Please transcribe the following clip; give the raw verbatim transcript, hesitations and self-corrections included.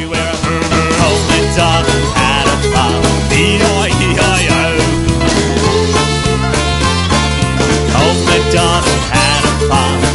everywhere. Old MacDonald had a farm, E I E I O. Old MacDonald had a farm.